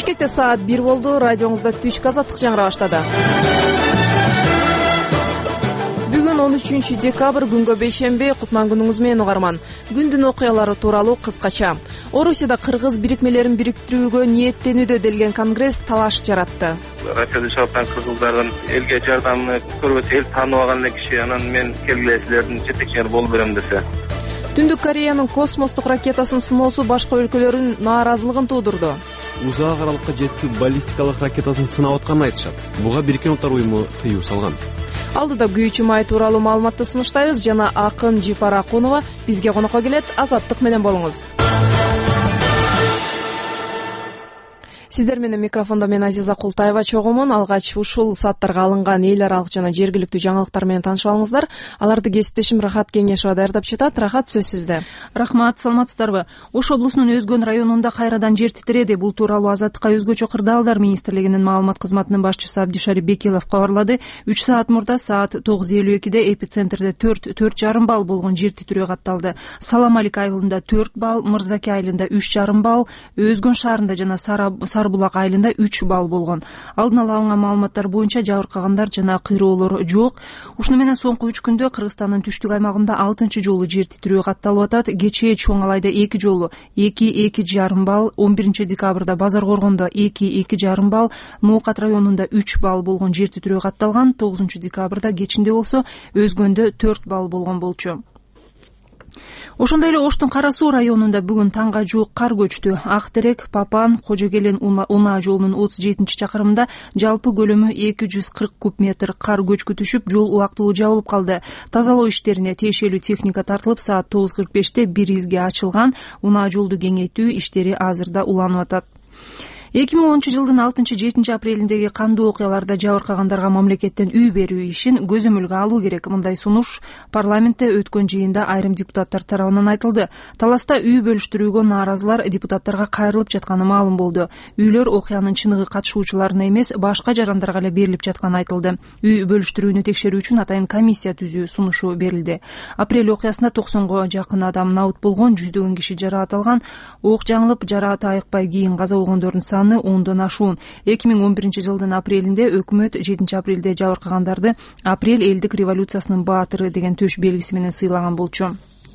Бишкекте саат 1 болду. Радиоңузда Түшкү азаттык жаңыра баштады. Бүгүн 13 декабрь күнгө бейшемби. Кутман күнүңүз менен угарман. Күндүн окуялары тууралуу кыскача. Орусияда кыргыз бирикмелерин бириктирүүгө ниеттенүүдө делген конгресс талаш жаратты. Россияда жашап кыргыздардын элге жардамын көрбөсө эл таанып алган эле киши, анан мен келгиле силердин жетекчилери болуп берем десе. Түндүк Кореянын космостук ракетасын сыноосу башка өлкөлөрдүн нааразылыгын туудурду. Узак аралыкка жетчү баллистикалык ракетасын сынап атканын айтышат. Буга Бириккен Улуттар уюму тыюу салган. Алдыда күйүүчү май тууралуу маалыматты сунуштайбыз жана акын Жипар Акунова бизге конокко келет. Азаттык менен болуңуз. Сиздер менен микрофондо мен Азиза Култаева чогумун. Алгач ушул сааттарга алынган эл аралык жана жергиликтүү жаңылыктар менен таанышып алыңыздар. Аларды кесиптешим Рахат Кеңешова даярдап жатат. Рахат, сөз сизде. Рахмат, саламатсыздарбы? Ош облусунун Өзгөн районунда кайрадан жер титиреди. Бул тууралуу Азаттыкка өзгөчө кырдаалдар министрлигинин маалымат кызматынын башчысы Абдишарип Бекилов кабарлады. 3 саат мурда саат 9:52 эпицентрде 4,5 балл болгон жер титирөө катталды. Саламалик айылында 4 балл, Мырзаке айылында 3,5 балл, Өзгөн шаарында жана Сарбулак айылында 3 балл болгон. Алдын ала алынган маалыматтар боюнча жабыркагандар жана кыйроолор жок. Ушуну менен соңку 3 күндө Кыргызстандын түштүк аймагында 6-чы жолу жер титирөө катталып атат. Кечээ Чоң Алайда 2 жолу 2,5 балл, 11 декабрда Базар Коргондо 2,5 балл, Ноокат районунда 3 балл болгон жер титирөө катталган. 9 декабрда кечинде болсо Өзгөндө 4 балл болгон болчу. Ошондой эле Оштун Кара Суу районунда бүгүн таңга жуук кар көчтү. Ак Терек, Папан, Кожогелен Унаа жолунун 37-чакырымында жалпы көлөмү 240 куб метр кар көчкү түшүп, жол убактылуу жабылып калды. Тазалоо иштерине тиешелүү техника тартылып, саат 9:45 бир изге ачылган. Унаа жолду кеңейтүү иштери азырда уланып атат. 2010-жылдын 6-7 апрелиндеги кандуу окуяларда жабыркагандарга мамлекеттен үй берүү ишин көзөмөлгө алуу керек. Мындай сунуш парламентте өткөн жыйында айрым депутаттар тарабынан айтылды. Таласта үй бөлүштүрүүгө нааразылар депутаттарга кайрылып жатканы маалым болду. Үйлөр окуянын чыныгы катышуучуларына эмес, башка жарандарга эле берилип жатканы айтылды. Үй бөлүштүрүүнү текшерүү үчүн атайын комиссия түзүү сунушу берилди. Апрель окуясында 90го жакын адам набыт болгон, жүздөгөн киши жараат алган. Ок жаңылып, жарааты айыкпай кийин каза болгондордун саны 10дон ашуун. 2011-жылдын апрелинде өкмөт 7 апрелде жабыркагандарды Апрель элдик революциясынын баатыры деген төш белгиси менен сыйлаган болчу.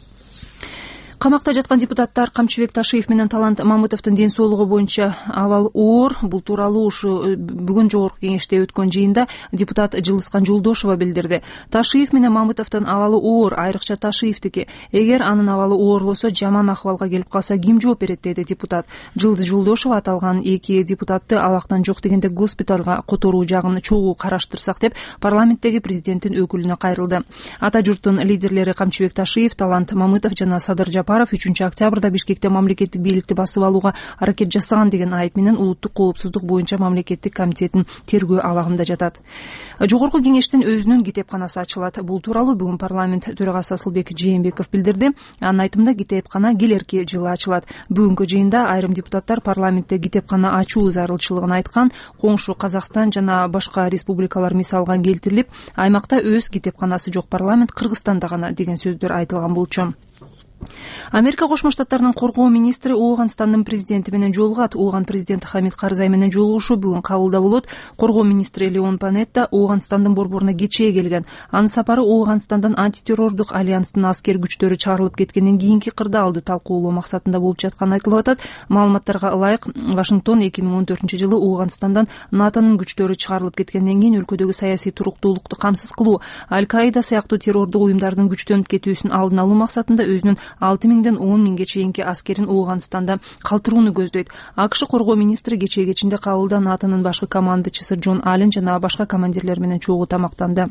Камакта жаткан депутаттар Камчыбек Ташиев менен Талант Мамытовдун ден соолугу боюнча абал оор. Бул тууралуу ушу бүгүн жогорку кеңеште өткөн жыйында депутат Жылыскан Жолдошова билдирди. Ташиев менен Мамытовдун абалы оор, айрыкча Ташиевдики. Эгер анын абалы оорлосо, жаман акыбалга келип калса ким жооп берет, деди депутат. Жылдыз Жолдошова аталган эки депутатты абактан жок дегенде госпиталга которуу жагын чогуу караштырсак деп парламенттеги президенттин өкүлүнө кайрылды. Ата журттун лидерлери Камчыбек Ташиев, Талант Мамытов жана Садыр Жапаров 3 октябрда Бишкекте мамлекеттик бийликти басып алууга аракет жасаган деген айып менен улуттук коопсуздук боюнча мамлекеттик комитеттин тергөө алагында жатат. Жогорку кеңештин өзүнүн китепканасы ачылат. Бул тууралуу бүгүн парламент төрагасы Асылбек Жээнбеков билдирди. Анын айтымында китепкана келерки жылы ачылат. Бүгүнкү жыйында айрым депутаттар парламентте китепкана ачуу зарылчылыгын айткан. Коңшу Казакстан жана башка республикалар мисалга келтирилип, аймакта өз китепканасы жок парламент Кыргызстанда гана деген сөздөр айтылган болчу. Америка Кошмо Штаттарынын коргоо министри Ооганстандын президенти менен жолугат. Ооган президенти Хамид Карзай менен жолугушуу бүгүн кабылда болот. Коргоо министри Леон Панетта Ооганстандын борборуна кечээ келген. Анын сапары Ооганстандан антитеррордук альянстын аскер күчтөрү чыгарылып кеткенден кийинки кырдаалды талкуулоо максатында болуп жатканы айтылып атат. Маалыматтарга ылайык, Вашингтон 2014-жылы Ооганстандан НАТОнун күчтөрү чыгарылып кеткенден кийин өлкөдөгү саясий туруктуулукту камсыз кылуу, Аль-Каида сыяктуу террордук уюмдардын күчтөнүп кетүүсүн алдын алуу максатында өзүнүн 6000-ден 10.000 чейинки аскерин Ооганстанда калтырууну көздөйт. АКШ коргоо министри кечээ кабылда НАТОнун башкы командачысы Джон Аллен жана башка командирлер менен чогуу тамактанды.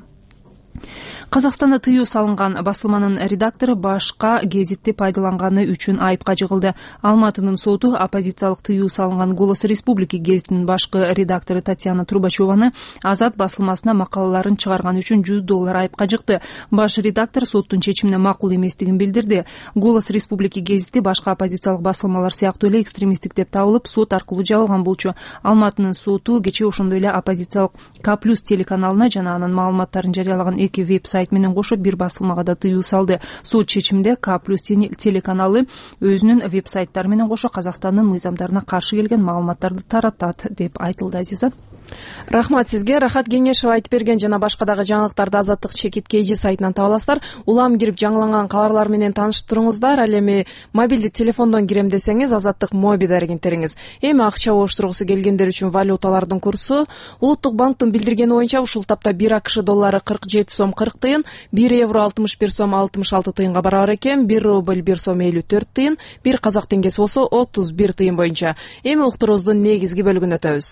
Казакстанда тыюу салынган басылманын редактору башка гезитти пайдаланганы үчүн айыпка жыгылды. Алматынын соту оппозициялык тыюу салынган Голос Республики гезитинин башкы редактору Татьяна Трубачеваны Азат басылмасына макалаларын чыгарган үчүн $100 айыпка жыкты. Баш редактор соттун чечимине макул эместигин билдирди. Голос Республики гезити башка оппозициялык басылмалар сыяктуу эле экстремисттик деп табылып, сот аркылуу жабылган болчу. Алматынын соту кечээ ошондой эле оппозициялык К+ телеканалына жана анын маалыматтарын жарыялаган эки веб-сайт менен кошо бир басылмага да тыюу салды. Суд чечиминде К+ телеканалы өзүнүн веб-сайттары менен кошо Казакстандын мыйзамдарына каршы келген маалыматтарды таратат деп айтылды. Азиза, рахмат сизге. Рахат Кеңешева айтып берген жана башка дагы жаңылыктарды Азаттык чекит KG сайтынан таба аласыздар. Улам кирип жаңыланган кабарлар менен таанышып туруңуздар. Ал эми мобилдик телефондон кирем десеңиз Азаттык моби дарегентериңиз. Эми акча обуштургусу келгендер үчүн валюталардын курсу Улуттук банктын билдиргени боюнча ушул тапта 1 АКШ доллары 47 сом 40 тыйын, 1 евро 61 сом 66 тыйынга барабар экен, 1 рубль 1 сом 54 тыйын, 1 казак теңгеси болсо 31 тыйын боюнча. Эми уктуруубуздун негизги бөлүгүнө өтөбүз.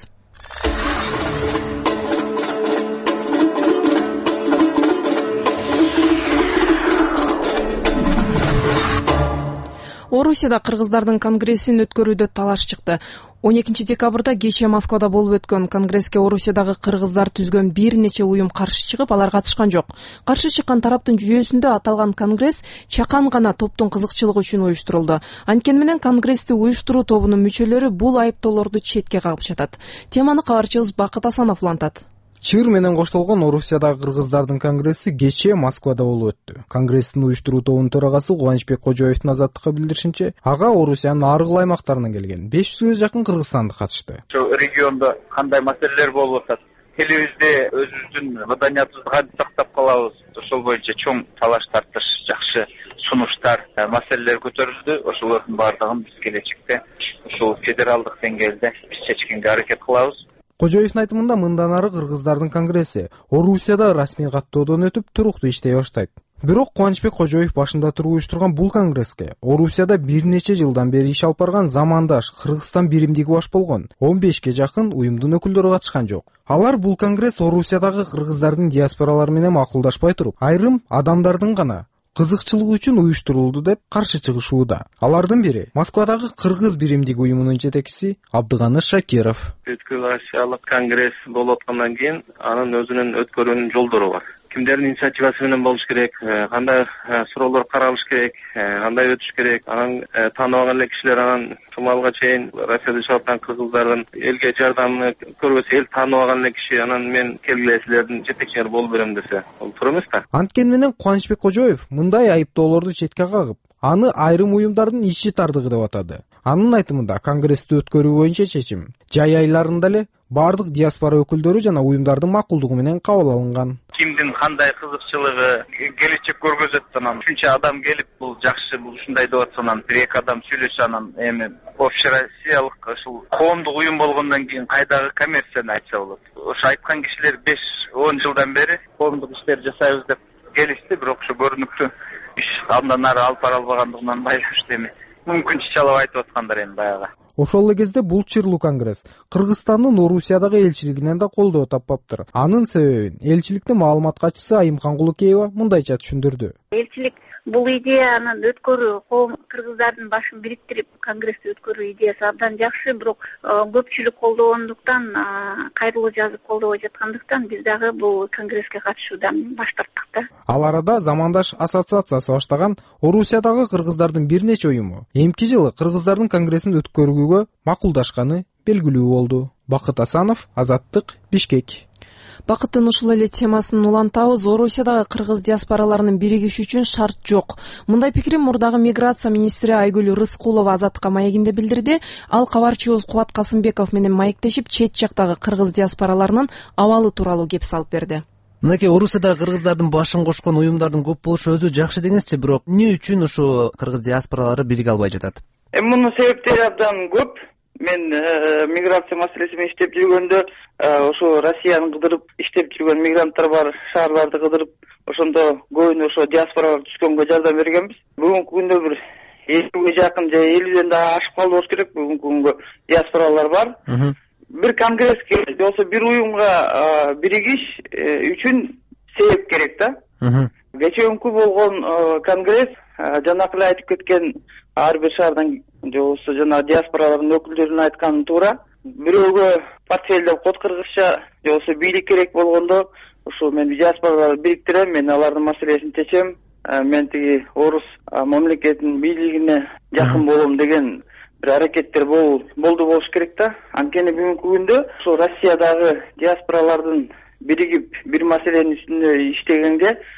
Орусияда кыргыздардын конгрессин өткөрүүдө талаш чыкты. 12 декабрда кечээ Москвада болуп өткөн конгресске Орусиядагы кыргыздар түзгөн бир нече уюм каршы чыгып, алар катышкан жок. Каршы чыккан тараптын жүйөсүндө аталган конгресс чакан гана топтун кызыкчылыгы үчүн уюштурулду. Анткени менен конгрессти уюштуруу тобунун мүчөлөрү бул айыптоолорду четке кагып жатат. Теманы кабарчыбыз Бакыт Асанов улантат. Чыр менен коштолгон Орусиядагы кыргыздардын конгресси кечээ Москвада болуп өттү. Конгресстин уюштуруу тобунун төрагасы Кубанычбек Кожоевдун Азаттыкка билдиришинче, ага Орусиянын ар кыл аймактарынан келген 500ге жакын кыргызстандык катышты. Ошо региондо кандай маселелер болуп атат? Элибизде өзүбүздүн маданиятыбызды кантип сактап калабыз? Ошол боюнча чоң талаш тартыш, жакшы сунуштар, маселелер көтөрүлдү. Ошолордун баардыгын биз келечекте ушул федералдык деңгээлде биз чечкенге аракет кылабыз. Кожоевдун айтымында мындан ары кыргыздардын конгресси Орусияда расмий каттоодон өтүп туруктуу иштей баштайт. Бирок Кубанычбек Кожоев башында туруп уюштурган бул конгресске Орусияда бир нече жылдан бери иш алып барган замандаш Кыргызстан биримдиги баш болгон 15ге жакын уюмдун өкүлдөрү катышкан жок. Алар бул конгресс Орусиядагы кыргыздардын диаспоралары менен макулдашпай туруп, айрым адамдардын гана кызыкчылыгы үчүн уюштурулду деп каршы чыгышууда. Алардын бири Москвадагы кыргыз биримдиги уюмунун жетекчиси Абдыганыш Шакиров. Бүткүл Азиялык конгресс болуп аткандан кийин анын өзүнүн өткөрүүнүн жолдору бар. Кимдердин инициативасы менен болуш керек, кандай суроолор каралыш керек, кандай өтүш керек. Анан тааныбаган эле кишилер анан чумалга чейин Россияда жашап аткан кыргыздардын элге жардамын көрбөсө, эл тааныбаган эле киши анан мен келгиле силердин жетекчиңер болуп берем десе, бул туура эмес да. Анткени менен Кубанычбек Кожоев мындай айыптоолорду четке кагып, аны айрым уюмдардын иши тардыгы деп атады. Анын айтымында конгрессти өткөрүү боюнча чечим жай айларында эле бардык диаспора өкүлдөрү жана уюмдардын макулдугу менен кабыл алынган. Кимдин кандай кызыкчылыгы келечек көргөзөт, анан үчүнчү адам келип бул жакшы, бул ушундай деп атса, анан бир эки адам сүйлөшүп, анан эми общероссиялык ушул коомдук уюм болгондон кийин кайдагы коммерцияны айтса болот. Ошо айткан кишилер 5-10 жылдан бери коомдук иштер жасайбыз деп келишти, бирок ошо көрүнүктүү иш андан ары алып бара албагандыгынан байланыштуу эми мүмкүнчө чалап айтып аткандар эми баягы. Ошол эле кезде бул чырлуу конгресс Кыргызстандын Орусиядагы элчилигинен да колдоо таппаптыр. Анын себебин элчиликтин маалымат катчысы Айымкан Кулукеева мындайча түшүндүрдү. Элчилик бул идеяны өткөрүү, коом кыргыздардын башын бириктирип конгрессти өткөрүү идеясы абдан жакшы, бирок көпчүлүк колдогондуктан, кайрылуу жазып колдобой жаткандыктан биз дагы бул конгресске катышуудан баш тарттык да. Ал арада замандаш ассоциациясы баштаган Орусиядагы кыргыздардын бир нече уюму эмки жылы кыргыздардын конгрессин өткөрүүгө макулдашканы белгилүү болду. Бакыт Асанов, Азаттык, Бишкек. Бакыттын ушул эле темасын улантабыз. Орусиядагы кыргыз диаспораларынын биригиши үчүн шарт жок. Мындай пикирин мурдагы миграция министри Айгүл Рыскулова Азаттыкка маегинде билдирди. Ал кабарчыбыз Кубат Касымбеков менен маектешип, чет жактагы кыргыз диаспораларынын абалы тууралуу кеп салып берди. Мынакей Орусиядагы кыргыздардын башын кошкон уюмдардын көп болушу өзү жакшы деңизчи, бирок эмне үчүн ушу кыргыз диаспоралары бириге албай жатат? Мунун себептери абдан көп. Мен миграция маселеси менен иштеп жүргөндө ошо Россияны кыдырып иштеп жүргөн мигранттар бар, шаарларды кыдырып, ошондо көбүнө ошо диаспоралар түшкөнгө жардам бергенбиз. Бүгүнкү күндө бир 50ге жакын же 50ден да ашып калды болуш керек бүгүнкү күнгө диаспоралар бар. Бир конгресске же болбосо бир уюмга биригиш үчүн себеп керек да. Кечээкү болгон конгресс жанакы эле айтып кеткен ар бир шаардан же болбосо жана диаспоралардын өкүлдөрүнүн айтканы туура. Бирөөгө портфель деп код кыргызча же болбосо бийлик керек болгондо ушул мен диаспораларды бириктирем, мен алардын маселесин чечем, мен тиги орус мамлекетинин бийлигине жакын болом деген бир аракеттер болду болуш керек да. Анткени бүгүнкү күндө ушул Россиядагы диаспоралардын биригип бир маселенин үстүндө иштегенге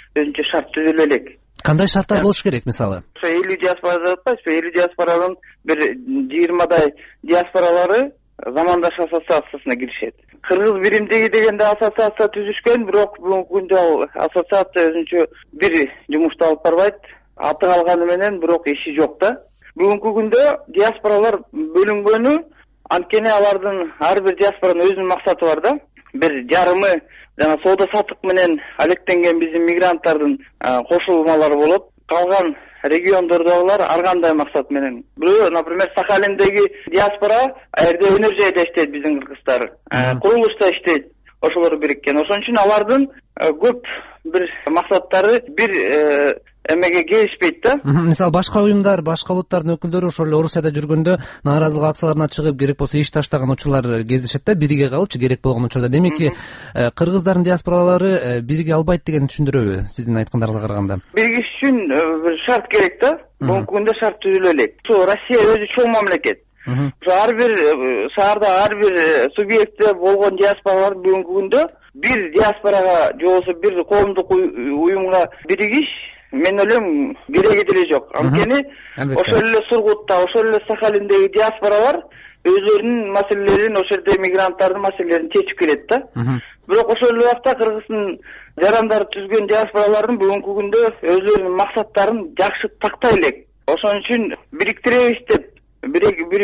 өзүнчө шарт түзүлө элек. Кандай шарттар болуш керек мисалы? Ошо 50 диаспора деп атпайсызбы? 50 диаспоранын бир 20дай диаспоралары замандаш ассоциациясына киришет. Кыргыз биримдиги дегенде ассоциация түзүшкөн, бирок бүгүнкү күндө ал ассоциация өзүнчө бир жумушту алып барбайт. Аты калганы менен бирок иши жок да. Бүгүнкү күндө диаспоралар бөлүнгөнү, анткени алардын ар бир диаспоранын өзүнүн максаты бар да. Бир жарымы жана соода саттык менен алектенген биздин мигранттардын кошулмалары болот. Калган региондордогулар ар кандай максат менен. Бирөө, например, Сахалиндеги диаспора жерде энергияда иштейт биздин кыргыздар. Курулушта иштейт. Ошолор бириккен. Ошон үчүн алардын көп бир максаттары бир эмеге келишпейт да. Мисалы башка уюмдар, башка улуттардын өкүлдөрү ошол эле Орусияда жүргөндө нааразылык акцияларына чыгып, керек болсо иш таштаган учурлар кездешет да, бирге калыпчы керек болгон учурда. Демеки, кыргыздардын диаспоралары бирге албайт деген түшүндүрөбү сиздин айткандарыңызга караганда? Биригиш үчүн бир шарт керек да. Бүгүнкү күндө шарт түзүлө элек. Ошо Россия өзү чоң мамлекет. Ошо ар бир шаарда, ар бир субъектте болгон диаспоралар бүгүнкү күндө бир диаспорага же болбосо бир коомдук уюмга биригиш мен ойлойм кереги деле жок. Анткени ошол эле Сургутта, ошол эле Сахалиндеги диаспоралар өзлөрүнүн маселелерин, ошол жерде мигранттардын маселелерин чечип келет да. Бирок ошол эле убакта Кыргыздын жарандары түзгөн диаспоралардын бүгүнкү күндө өзлөрүнүн максаттарын жакшы тактай элек. Ошон үчүн бириктиребиз деп бир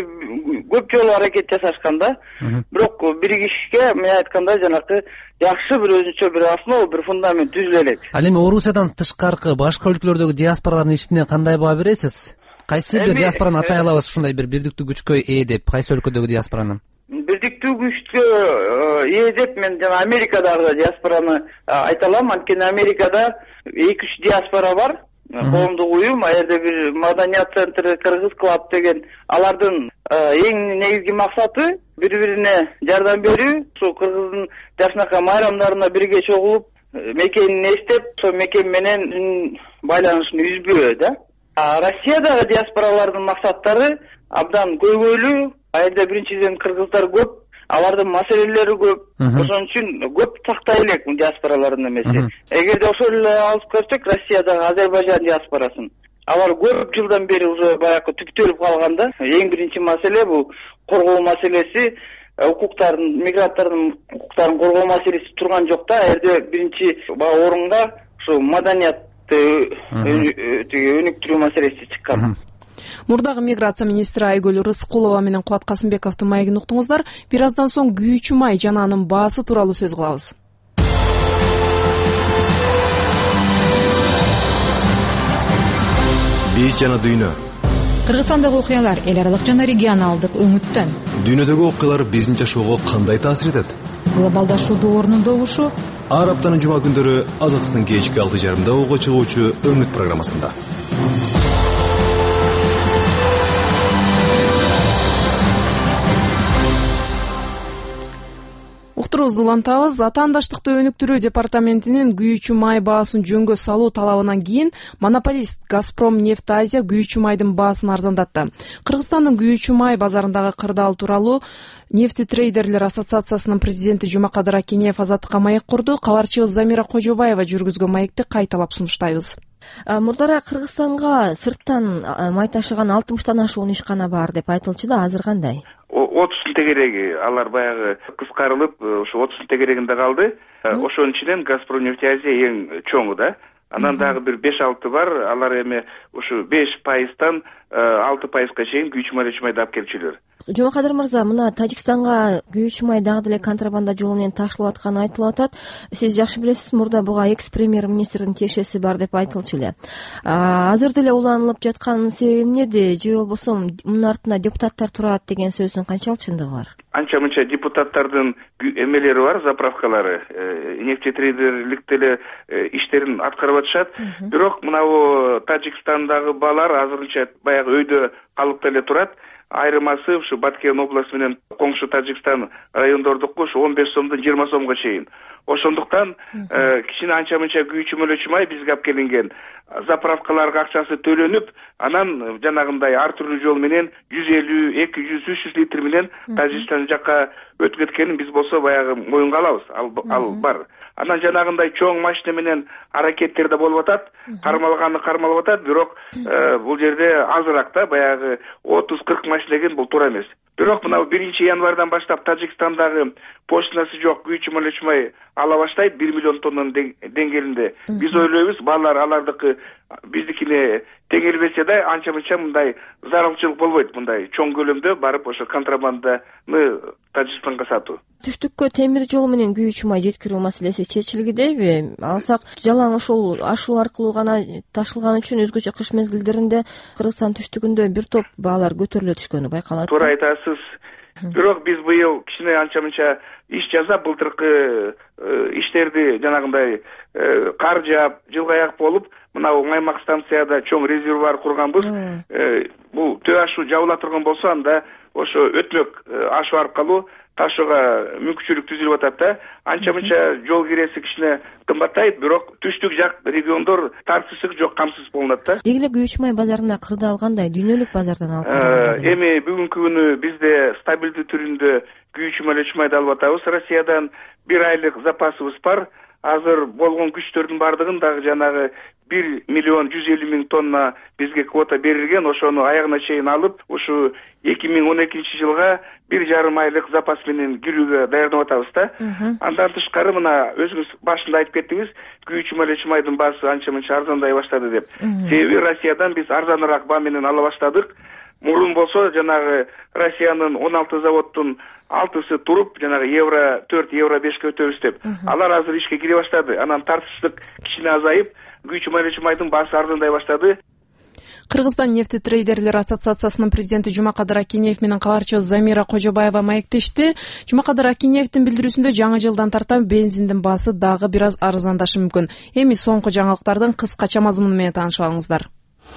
көп жолу аракет жасашкан да. Бирок биригишке мен айткандай жанакы жакшы бир өзүнчө бир основа, бир фундамент түзүлө элек. Ал эми Орусиядан тышкаркы башка өлкөлөрдөгү диаспоралардын ишине кандай баа бересиз? Кайсы бир диаспораны атай алабыз ушундай бир бирдиктүү күчкө ээ деп, кайсы өлкөдөгү диаспораны? Бирдиктүү күчкө ээ деп мен жана Америкадагы диаспораны айта алам. Анткени Америкада 2-3 диаспора бар. Коомдук уюм, жерде бир маданият центри, Кыргыз клуб деген, алардын эң негизги максаты бири-бирине жардам берүү, ошо Кыргыздын жакшынакай майрамдарына бирге чогулуп, мекенин эстеп, ошо мекен менен байланышын үзбөө да. Россиядагы диаспоралардын максаттары абдан көйгөйлүү. Жерде биринчиден кыргыздар көп, алардын маселелери көп. Ошон үчүн көп тактай элек диаспоралардын эмеси. Эгерде ошол эле алып көрсөк, Россиядагы Азербайжан диаспорасын, алар көп жылдан бери уже баягы түптөлүп калганда, эң биринчи маселе бул коргоо маселеси, укуктардын, мигранттардын укуктарын коргоо маселеси турган жок да. Жерде биринчи орунга ушу маданиятты өнүктүрүү маселеси чыккан. Мурдагы миграция министри Айгүл Рыскулова менен Кубат Касымбековдун маегин уктуңуздар. Бир аздан соң күйүүчү май жана анын баасы тууралуу сөз кылабыз. Биз жана дүйнө. Кыргызстандагы окуялар эл аралык жана регионалдык өңүттөн. Дүйнөдөгү окуялар биздин жашоого кандай таасир этет? Глобалдашуудун орнундогушу ар аптанын жума күндөрү Азаттыктын кечки 6:30 ого чыгуучу өңүт программасында. Уктуруубузду улантабыз. Атаандаштыкты өнүктүрүү департаментинин күйүүчү май баасын жөнгө салуу талабынан кийин монополист Газпром нефть Азия күйүүчү майдын баасын арзандатты. Кыргызстандын күйүүчү май базарындагы кырдаал тууралуу Нефтетрейдерлер ассоциациясынын президенти Жумакадыр Акинеев Азаттыкка маек курду. Кабарчыбыз Замира Кожобаева жүргүзгөн маекти кайталап сунуштайбыз. Мурдара Кыргызстанга сырттан май ташыган 60тан ашуун ишкана бар деп айтылчу да, азыр кандай? 30 тегереги алар баягы кыскарылып, ошо 30 тегерегинде калды. Ошонун ичинен Газпром нефть Азия эң чоңу да. Анан дагы бир 5-6 бар, алар эми ушу 5%тан 6%га чейин күйүүчү майды алып келчүлөр. Жумакадыр мырза, мына Тажикстанга күйүүчү май дагы деле контрабанда жолу менен ташылып атканы айтылып атат. Сиз жакшы билесиз, мурда буга экс-премьер-министрдин тиешеси бар деп айтылчу эле. Азыр деле уланылып жатканын себеби эмнеде? Же болбосо мунун артында депутаттар турат деген сөздүн канчалык чындыгы бар? Анча-мынча депутаттардын эмелери бар, заправкалары, нефтетрейдерлик деле иштерин аткарып атышат. Бирок мына Тажикстандагы баалар азырынча баягы өйдө калып деле турат. Айрымасы ушу Баткен областы менен коңшу Тажикстан райондордуку ушу 15 сомдон 20 сомго чейин. ошондуктан кичине анча мынча күйүүчү мөлөчү май бизге алып келинген. Заправкаларга акчасы төлөнүп, анан жанагындай ар түрдүү жол менен 150, 200, 300 литр менен Тажикстан жакка өтүп кеткенин биз болсо баягы моюнга алабыз. Ал бар. Анан жанагындай чоң машина менен аракеттер да болуп атат, кармалып атат, бирок бул жерде азыраак да, баягы 30-40 машина экен, бул туура эмес. Бирок мына 1-январдан баштап Тажикстандагы почтасы жок күйүүчү мөлөчү май ала баштайт 1 миллион тоннанын деңгээлинде. Биз ойлойбуз, балдар алардыкы биздикине теңелбесе да анча мынча мындай зарылчылык болбойт, мындай чоң көлөмдө барып ошо контрабанданы Тажикстанга сатуу. Түштүккө темир жол менен күйүүчү май жеткирүү маселеси чечилгидейби? Алсак жалаң ушул ашуу аркылуу гана ташылган үчүн өзгөчө кыш мезгилдеринде Кыргызстан түштүгүндө бир топ баалар көтөрүлө түшкөнү байкалат. Туура айтасыз. Бирок биз быйыл кичине анча мынча иш жасап, былтыркы иштерди жанагындай кар жаап, жылгаяк болуп, мына Маймак станцияда чоң резервуар курганбыз. Бул төө ашуу жабыла турган болсо, анда ошо өтмөк ашуу аркылуу ташууга мүмкүнчүлүк түзүлүп атат да. Анча мынча жол киреси кичине кымбаттайт, бирок түштүк жак региондор тартышык жок, камсыз болунат да. Деги эле күйүүчү май базарында кырдаал кандай? Дүйнөлүк базардан алып эми бүгүнкү күнү бизде стабилдүү түрүндө күйүүчү мөлөчү майды алып атабыз. Россиядан 1 айлык запасыбыз бар. Азыр болгон күчтөрдүн бардыгын дагы жанагы 1 миллион 150 миң тонна бизге квота берилген. Ошону аягына чейин алып, ушу 2012-жылга 1,5 айлык запас менен кирүүгө даярданып атабыз да. Андан тышкары мына өзүңүз башында айтып кеттиңиз, күйүүчү мөлөчү майдын баасы анча мынча арзандай баштады деп. Себеби Россиядан биз арзаныраак баа менен ала баштадык. Мурун болсо жанагы Россиянын 16 заводдун 6сы туруп, жанагы евро 4, евро 5ке өтөбүз деп. Алар азыр ишке кире баштады. Анан тартыштык кичине азайып, күйүүчү мөлөчү майдын баасы арзандай баштады. Кыргызстан нефти трейдерлер ассоциациясынын президенти Жумакадыр Акинеев менен кабарчы Замира Кожобаева маектешти. Жумакадыр Акинеевдин билдирүүсүндө жаңы жылдан тарта бензиндин баасы дагы бир аз арзандашы мүмкүн. Эми соңку жаңылыктардын кыскача мазмуну менен таанышып алыңыздар.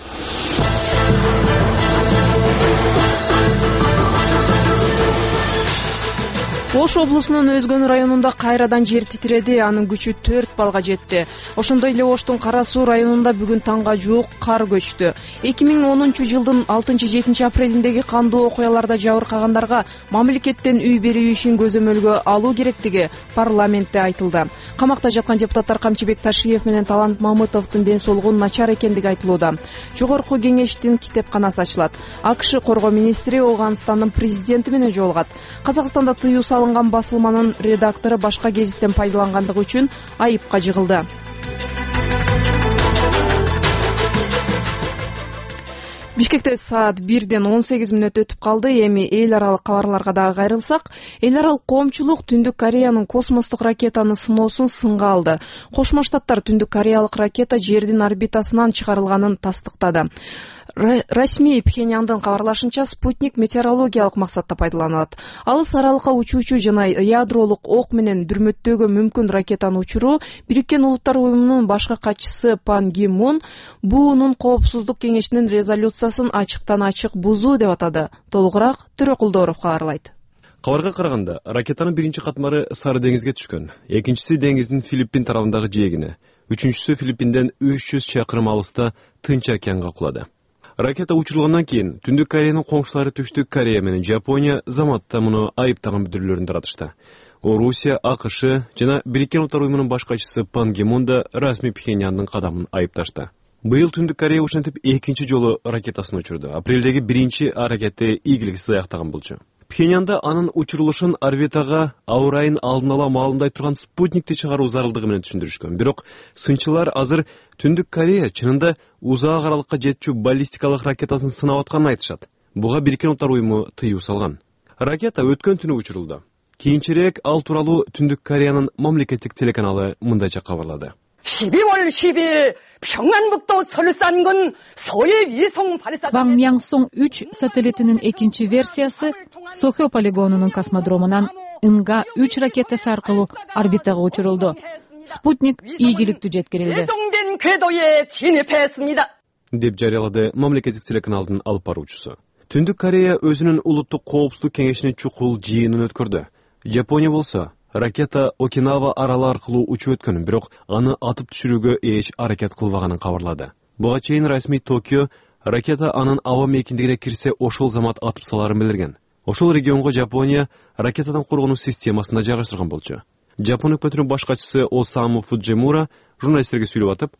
Ош облусунун Өзгөн районунда кайрадан жер титиреди, анын күчү 4 балга жетти. Ошондой эле Оштун Кара Суу районунда бүгүн таңга жуук кар көчтү. 2010-жылдын 6-7 апрелиндеги кандуу окуяларда жабыркагандарга мамлекеттен үй берүү ишин көзөмөлгө алуу керектиги парламентте айтылды. Камакта жаткан депутаттар Камчыбек Ташиев менен Талант Мамытовдун ден соолугунун начар экендиги айтылууда. Жогорку кеңештин китепканасы ачылат. АКШ коргоо министри Ооганстандын президенти менен жолугат. Казакстанда тыюу салынган басылманын редактору башка гезиттен пайдалангандыгы үчүн айыпка жыгылды. Бишкекте саат 1-ден 18 мүнөт өтүп калды. Эми эл аралык кабарларга дагы кайрылсак, эл аралык коомчулук Түндүк Кореянын космостук ракетаны сыноосун сынга алды. Кошмо Штаттар Түндүк Кореялык ракета жердин орбитасынан чыгарылганын тастыктады. Расмий Пхеньяндын кабарлашынча, спутник метеорологиялык максатта пайдаланылат. Алыс аралыкка учуучу жана ядролук ок менен дүрмөттөөгө мүмкүн ракетаны учуруу Бириккен Улуттар уюмунун башкы катчысы Пан Ги Мун буунун коопсуздук кеңешинин резолюциясын ачыктан ачык бузуу деп атады. Толугураак Төрөкулдоров кабарлайт. Кабарга караганда, ракетанын биринчи катмары Сары деңизге түшкөн, экинчиси деңиздин Филиппин тарабындагы жээгине, үчүнчүсү Филиппинден 300 чакырым алыста Тынч океанга кулады. Ракета учурулгандан кийин Түндүк Кореянын коңшулары Түштүк Корея менен Жапония заматта муну айыптаган билдирүүлөрүн таратышты. Орусия, АКШ жана Бириккен Улуттар уюмунун башкачысы Пан Ги Мун да расмий Пхеньяндын кадамын айыпташты. Быйыл Түндүк Корея ушинтип экинчи жолу ракетасын учурду. Апрелдеги биринчи аракети ийгиликсиз аяктаган болчу. Пхеньянда анын учурулушун орбитага ауырайын алдын ала маалымдай турган спутникти чыгаруу зарылдыгы менен түшүндүрүшкөн. Бирок сынчылар азыр Түндүк Корея чынында узак аралыкка жетчү баллистикалык ракетасын сынап атканын айтышат. Буга Бириккен Улуттар уюму тыюу салган. Ракета өткөн түнү учурулду. Кийинчерээк ал тууралуу Түндүк Кореянын мамлекеттик телеканалы мындайча кабарлады. 12월 10일 평안북도 철산군 소해 위성 발사 Вангмянгсон 3 сателлитинин экинчи версиясы Сохё полигонунун космодромунан Инга 3 ракетасы аркылуу орбитага учурулду. Спутник ийгиликтүү жеткирилди. 예정된 궤도에 진입했습니다. деп жарыялады мамлекеттик телеканалдын алып баруучусу. Түндүк Корея өзүнүн улуттук коопсуздук кеңешинин чукул жыйынын өткөрдү. Жапония болсо ракета Окинава аралы аркылуу учуп өткөнүн, бирок аны атып түшүрүүгө эч аракет кылбаганын кабарлады. Буга чейин расмий Токио ракета анын аба мейкиндигине кирсе ошол замат атып саларын билдирген. Ошол регионго Жапония ракетадан коргонуу системасында жайгаштырган болчу. Жапон өкмөтүнүн баш катчысы Осаму Фуджимура журналисттерге сүйлөп атып,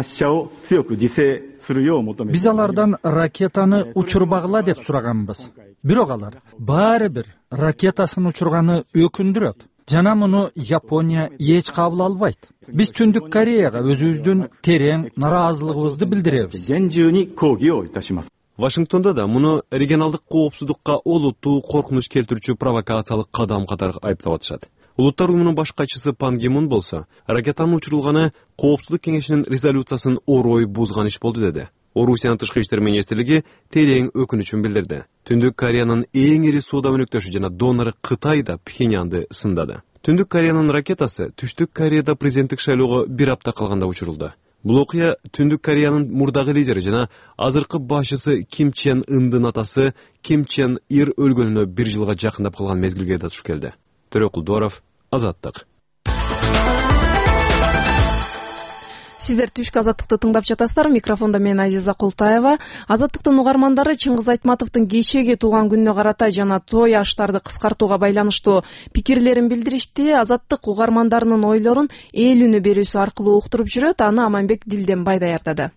биз алардан ракетаны учурбагыла деп сураганбыз. Бирок алар баары бир ракетасын учурганы өкүндүрөт. Жана муну Япония эч кабыл албайт. Биз Түндүк Кореяга өзүбүздүн терең нараазылыгыбызды билдиребиз. Вашингтонда да муну регионалдык коопсуздукка олуттуу коркунуч келтирүүчү провокациялык кадам катары айыптап атышат. Улуттар уюмунун баш катчысы Пан Ги Мун болсо, ракетанын учурулганы Коопсуздук кеңешинин резолюциясын орой бузган иш болду деди. Орусиянын тышкы иштер министрлиги терең өкүнүчүн билдирди. Түндүк Кореянын эң ири соода өнөктөшү жана донору Кытай да Пхеньянды сындады. Түндүк Кореянын ракетасы Түштүк Кореяда президенттик шайлоого бир апта калганда учурулду. Бул окуя Түндүк Кореянын мурдагы лидери жана азыркы башчысы Ким Чен Ындын атасы Ким Чен Ир өлгөнүнө бир жылга жакындап калган мезгилге да туш келди. Төрөкулдоров, Азаттык. Сиздер түшкү Азаттыкты тыңдап жатасыздар. Микрофонда мен Азиза Култаева. Азаттыктын угармандары Чыңгыз Айтматовдун кечеги туулган күнүнө карата жана той аштарды кыскартууга байланыштуу пикирлерин билдиришти. Азаттык угармандарынын ойлорун эл үнү берүүсү аркылуу уктуруп жүрөт. Аны Аманбек Дилденбай даярдады.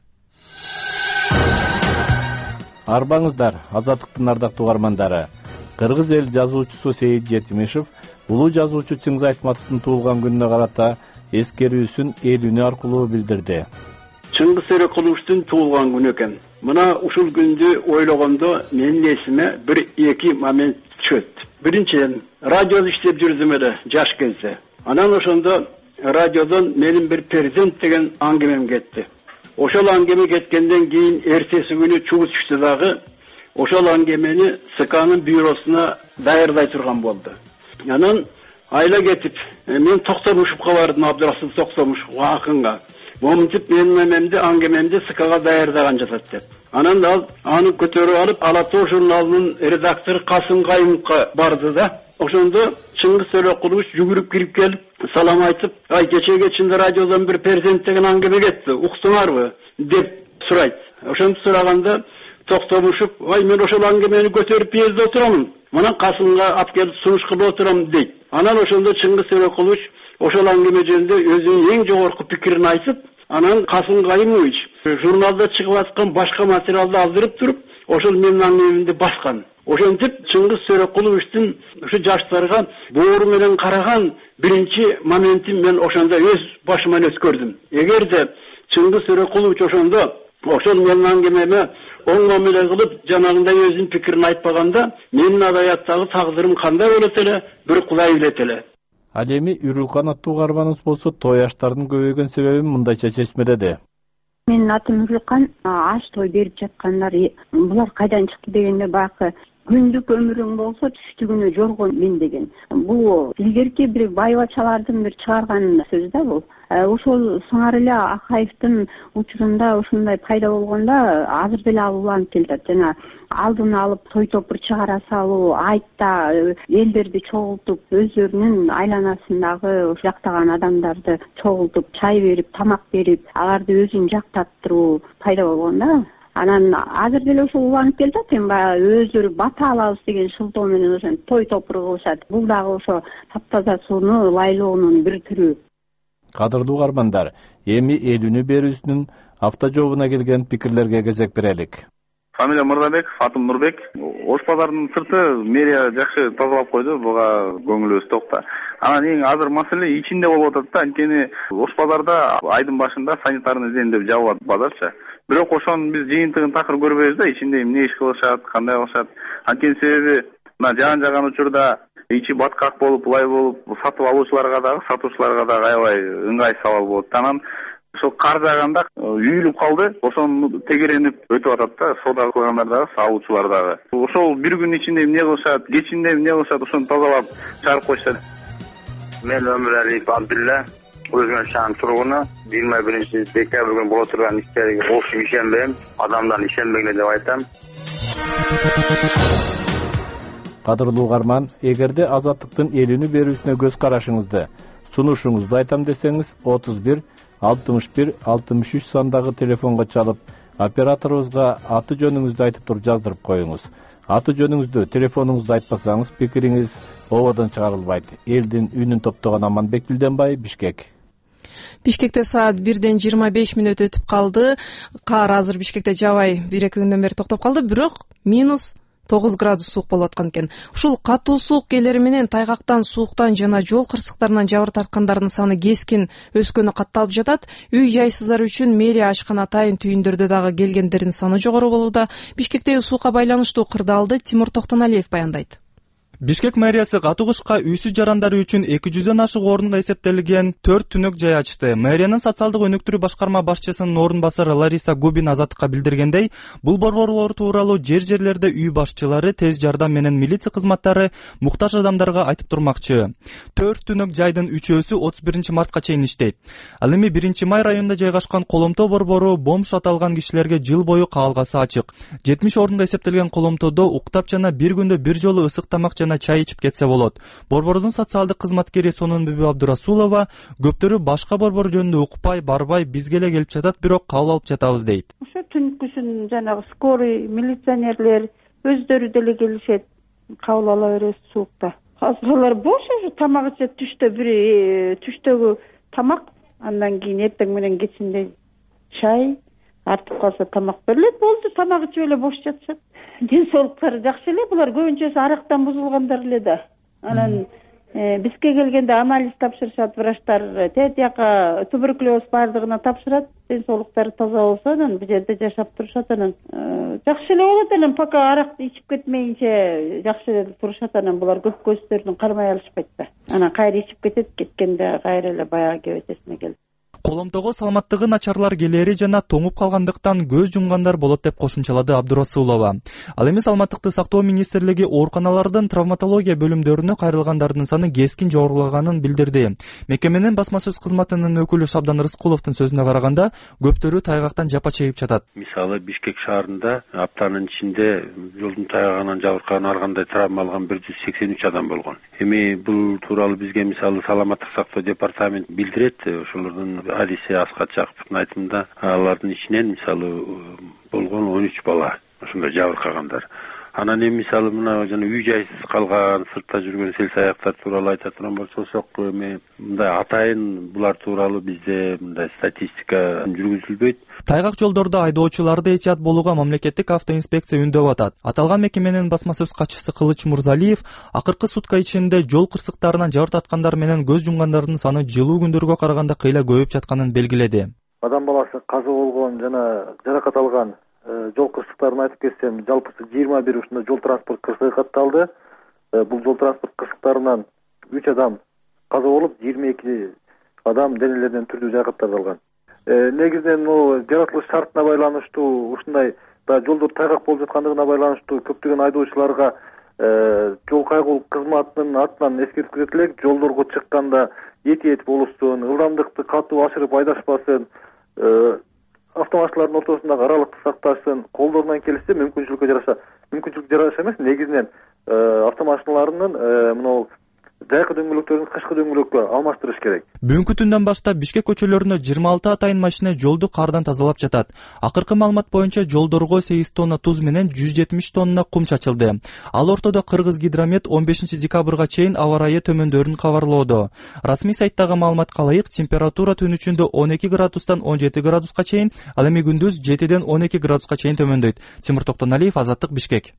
Арбаңыздар, Азаттыктын ардактуу угармандары. Кыргыз эл жазуучусу Сейит Жетимишев улуу жазуучу Чыңгыз Айтматовдун туулган күнүнө карата эскерүүсүн эл үнү аркылуу билдирди. Чыңгыз Сөрөкуловдун туулган күнү экен. Мына ушул күндү ойлогондо менин эсиме бир эки момент түшөт. Биринчиден, радиода иштеп жүрдүм эле жаш кезде. Анан ошондо радиодон менин бир перзент деген аңгемем кетти. Ошол аңгеме кеткенден кийин эртеси күнү чуу түштү дагы ошол аңгемени СКнын бюросуна даярдай турган болду. Анан айла кетип, мен Токтомушевго бардым, Абдырасул Токтомушевго акынга. Момунтип менин аңгемемди СКга даярдаган жатат деп. Анан ал аны көтөрүп алып, Ала Тоо журналынын редактору Касым Кайымовго барды да. Ошондо Чыңгыз Сөрөкулович жүгүрүп кирип келип, салам айтып, "Ай, кечеге чында радиодон бир перзент деген аңгеме кетти, уктуңарбы?" деп сурайт. Ошентип сураганда Токтомушев, "Ай, мен ошол аңгемени көтөрүп бизде отурамын. Мына Касымга алып келип сунуш кылып отурам" дейт. Анан ошондо Чыңгыз Сөрөкулович ошол аңгеме жөнүндө өзүнүн эң жогорку пикирин айтып, анан Касым Кайымович журналда чыгып аткан башка материалды алдырып туруп, ошол менин аңгемемди баскан. Ошентип Чыңгыз Сөрөкуловичтин ушу жаштарга боору менен караган биринчи моментин мен ошондо өз башыман өткөрдүм. Эгерде Чыңгыз Сөрөкулович ошондо ошол менин аңгемеме оң мамиле кылып, жанагындай өзүнүн пикирин айтпаганда, менин адабияттагы тагдырым кандай болот эле, бир Кудай билет эле. Ал эми Үрүлкан аттуу угарманыбыз болсо, той аштардын көбөйгөн себебин мындайча чечмеледи. Менин атым Үрүлкан, аш той берип жаткандар, булар кайдан чыкты дегенде баягы күндүк өмүрүң болсо түштүгүнө жорго мен деген. Бул илгерки бир байбачалардын бир чыгарган сөзү да бул. Ошол сыңар эле Акаевдин учурунда ушундай пайда болгондо азыр деле ал уланып келет. Жана алдын алып той топур чыгара салуу, айтта элдерди чогултуп, өздөрүнүн айланасындагы жактаган адамдарды чогултуп, чай берип, тамак берип, аларды өзүн жактаттыруу пайда болгон да. Анан азыр деле ошол уланып келатат, эми баягы өздөрү бата алабыз деген шылтоо менен ошо той топур кылышат. Бул дагы ошо таптаза сууну лайлоонун бир түрү. Кадырлуу угармандар, эми эл үнү берүүсүнүн автожобуна келген пикирлерге кезек берелик. Фамилия Мырзабеков, атым Нурбек. Ош базарынын сырты мэрия жакшы тазалап койду, буга көңүлүбүз токта. Анан эң азыр маселе ичинде болуп атат да, анткени Ош базарда айдын башында санитарный зен деп жабылат базарчы. Бирок ошонун биз жыйынтыгын такыр көрбөйбүз да, ичинде эмне иш кылышат, кандай кылышат. Анткени себеби мына жаган учурда ичи баткак болуп, улай болуп, сатып алуучуларга дагы, сатуучуларга дагы аябай ыңгай сабал болот. Анан ошол кар жааганда үйүлүп калды, ошону тегеренип өтүп атат да, соода кылгандар дагы, алуучулар дагы. Ошол бир күн ичинде эмне кылышат, кечинде эмне кылышат, ошону тазалап чыгарып койсо. Мен Өмүралиев Абдулла, Өзмөн шаһарынын тургуну. 21-декабрь күнү боло турган иштерге болушу ишенбейм, адамдардын ишенбегиле деп айтам. Кадырлуу угарман, эгерде Азаттыктын элүүнү берүүсүнө көз карашыңызды, сунушуңузду айтам десеңиз 31 61 63 сандагы телефонго чалып, операторубузга аты жөнүңүздү айтып туруп жаздырып коюңуз. Аты жөнүңүздү, телефонуңузду айтпасаңыз, пикириңиз ободон чыгарылбайт. Элдин үнүн топтогон Аманбек Билденбай, Бишкек. Бишкекте саат 1:25 өтүп калды. Каар азыр Бишкекте жаабай, 1-2 күндөн бери токтоп калды, бирок -9 градус суук болуп аткан экен. Ушул катуу суук келери менен тайгактан, сууктан жана жол кырсыктарынан жабыр тарткандардын саны кескин өскөнү катталып жатат. Үй жайсыздар үчүн мэрия ачкан атайын түйүндөрдө дагы келгендердин саны жогору болууда. Бишкектеги суукка байланыштуу кырдаалды Тимур Токтоналиев баяндайт. Бишкек мэриясы катуу кышка үйсүз жарандары үчүн 200дөн ашык орунга эсептелген 4 түнөк жай ачты. Мэриянын социалдык өнүктүрүү башкарма башчысынын орун басары Лариса Губин Азаттыкка билдиргендей, бул борборлор тууралуу жер-жерлерде үй башчылары, тез жардам менен милиция кызматтары муктаж адамдарга айтып турмакчы. 4 түнөк жайдын 3-өсү 31 мартка чейин иштейт. Ал эми 1 май районунда жайгашкан Коломто борбору бомж аталган кишилерге жыл бою каалгасы ачык. 70 орунга эсептелген Коломтодо уктап жана бир күндө бир жолу ысык тамак чай ичип кетсе болот. Борбордун социалдык кызматкери Сонунбүбү Абдурасулова көптөрү башка борбор жөнүндө укпай, барбай, бизге эле келип жатат, бирок кабыл алып жатабыз дейт. Ошо түнкүсүн жанагы скорый, милиционерлер өздөрү деле келишет, кабыл ала беребиз суукта. Азыр алар бош ушу тамак ичет, түштөгү тамак, андан кийин эртең менен кечинде чай, артып калса тамак берилет, болду, тамак ичип эле бош жатышат. Ден соолуктары жакшы эле, булар көбүнчөсү арактан бузулгандар эле да. Анан бизге келгенде анализ тапшырышат врачтар, тияка туберкулез бардыгына тапшырат, ден соолуктары таза болсо, анан бул жерде жашап турушат, анан жакшы эле болот, анан пока аракты ичип кетмейинче жакшы эле турушат, анан булар көп көздөрүнөн кармай алышпайт да. Анан кайра ичип кеткенде кайра эле баягы кебетесине келет. Коломтого саламаттыгы начарлар келери жана тоңуп калгандыктан көз жумгандар болот деп кошумчалады Абдурасулова. Ал эми Саламаттыкты сактоо министрлиги ооруканалардын травматология бөлүмдөрүнө кайрылгандардын саны кескин жогорулаганын билдирди. Мекеменин басма сөз кызматынын өкүлү Шабдан Рыскуловдун сөзүнө караганда, көптөрү тайгактан жапа чегип жатат. Мисалы Бишкек шаарында аптанын ичинде жолдун тайгагынан жабыркаган ар кандай травма алган 183 адам болгон. Эми бул тууралуу бизге мисалы Саламаттык сактоо департамент билдирет. Ошолордун Алисе Аскат Жакыповдун айтымында алардын ичинен мисалы болгон 13 бала ошондой жабыркагандар. Анан эми мисалы мына жана үй жайсыз калган, сыртта жүргөн сел саяктар тууралуу айта турган болсок, эми мындай атайын булар тууралуу бизде мындай статистика жүргүзүлбөйт. Тайгак жолдордо айдоочуларды этият болууга мамлекеттик автоинспекция үндөп атат. Аталган мекеменин басма сөз катчысы Кылыч Мурзалиев акыркы сутка ичинде жол кырсыктарынан жабыр таткандар менен көз жумгандардын саны жылуу күндөргө караганда кыйла көбөйүп жатканын белгиледи. Адам баласы каза болгон жана жаракат алган жол кырсыктарын айтып кетсем, жалпысы 21 ушундай жол транспорт кырсыгы катталды. Бул жол транспорт кырсыктарынан 3 адам каза болуп, 22 адам денелеринен түрдүү жаракаттар алган. Негизинен жаратылыш шартына байланыштуу ушундай жолдор тайгак болуп жаткандыгына байланыштуу көптөгөн айдоочуларга жол кайгылуу кызматынын атынан эскертилет элек, жолдорго чыкканда эти болушсун, ылдамдыкты катуу ашырып айдашпасын, автомашиналардын ортосундагы аралыкты сакташсын, колдорунан келсе мүмкүнчүлүк жараша эмес, негизинен автомашиналарынын мына жайкы дөңгөлөктөрүн кышкы дөңгөлөккө алмаштырыш керек. Бүгүнкү түндөн баштап Бишкек көчөлөрүнө 26 атайын машина жолду кардан тазалап жатат. Акыркы маалымат боюнча жолдорго 8 тонна туз менен 170 тонна кум чачылды. Ал ортодо Кыргыз Гидромет 15 декабрга чейин аба ырайы төмөндөрүн кабарлоодо. Расмий сайттагы маалыматка ылайык, температура түн ичинде 12 градустан 17 градуска чейин, ал эми күндүз 7ден 12 градуска чейин төмөндөйт. Тимур Токтоналиев, Азаттык, Бишкек.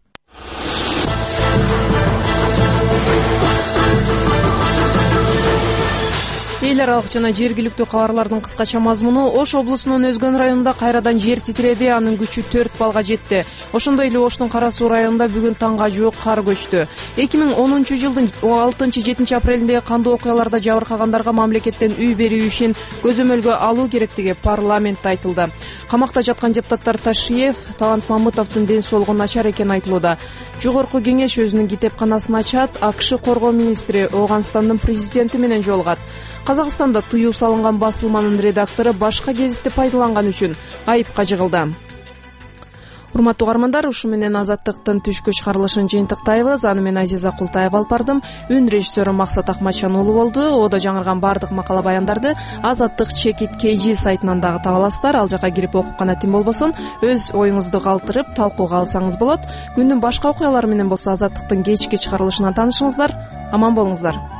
Эл аралык жана жергиликтүү кабарлардын кыскача мазмуну: Ош облусунун Өзгөн районунда кайрадан жер титиреди, анын күчү 4 балга жетти. Ошондой эле Оштун Кара Суу районунда бүгүн таңга жуук кар көчтү. 2010 жылдын 6-7 апрелиндеги кандуу окуяларда жабыркагандарга мамлекеттен үй берүү ишин көзөмөлгө алуу керектиги парламентте айтылды. Камакта жаткан депутаттар Ташиев, Талант Мамытовдун ден соолугу начар экени айтылууда. Жогорку кеңеш өзүнүн китепканасын ачат, АКШ коргоо министри Ооганстандын президенти менен жолугат. Казакстанда тыюу салынган басылманын редактору башка гезитти пайдаланган үчүн айыпка жыгылды. урматтуу угармандар, ушу менен Азаттыктын түшкү чыгарылышын жыйынтыктайбыз. Аны мен Азиза Култаева алып бардым. Үн режиссеру Максат Акматжан уулу болду. Оодо жаңырган баардык макала баяндарды Азаттык Чекит KG сайтынан дагы таба аласыздар. Ал жака кирип окуп гана тим болбосун, өз оюңузду калтырып талкууга алсаңыз болот. Күндүн башка окуялары менен болсо Азаттыктын кечки чыгарылышынан таанышыңыздар. Аман болуңуздар.